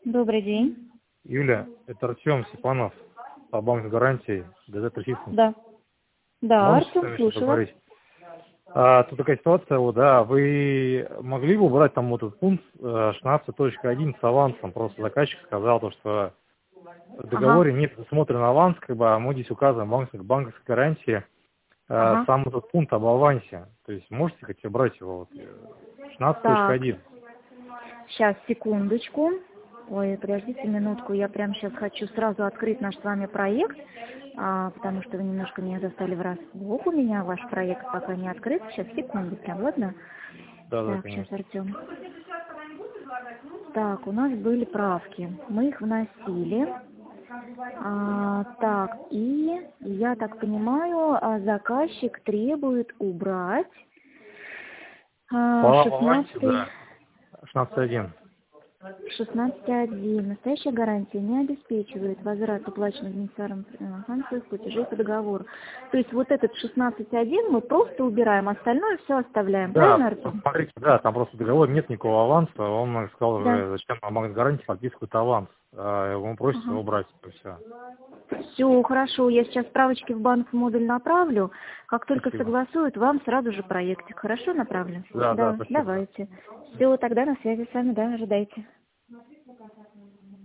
Добрый день. Юля, это Артем Степанов по банку гарантии ДЗ Причистин. Да. Да, Можете с Артем, вами еще слушаю вас. поговорить? Тут такая ситуация, вот, да, вы могли бы убрать там вот этот пункт 16.1 с авансом? Просто заказчик сказал, то, что в Ага, договоре нет предусмотрен аванс, как бы, а мы здесь указываем банковской гарантии ага. сам этот пункт об авансе. То есть можете хоть убрать его, вот, Так, 16.1? сейчас, секундочку. Ой, подождите минутку, я прямо сейчас хочу сразу открыть наш с вами проект, потому что вы немножко меня застали врасплох. У меня ваш проект пока не открыт. Сейчас, секунду прям, ладно? Да, да, Так, сейчас, конечно. Артем. Так, у нас были правки. Мы их вносили. Так, и я так понимаю, заказчик требует убрать По авансе, 16 да, 16.1. 16.1. Настоящая гарантия не обеспечивает возврат уплаченных бенефициаром финансовых платежей по договору. То есть вот этот 16.1 мы просто убираем, остальное все оставляем. Да, Правильно, Артем? смотрите, да, там просто договор нет никакого аванса. Он сказал Да. уже, зачем на банк гарантии подписывают аванс. Он просит Ага. его брать, и все. Все, хорошо. Я сейчас справочки в банк в модуль направлю. Как только Спасибо. согласуют, вам сразу же проектик. Хорошо направлю? Да, да, Да, спасибо. давайте. Все, тогда на связи с вами, да, ожидайте.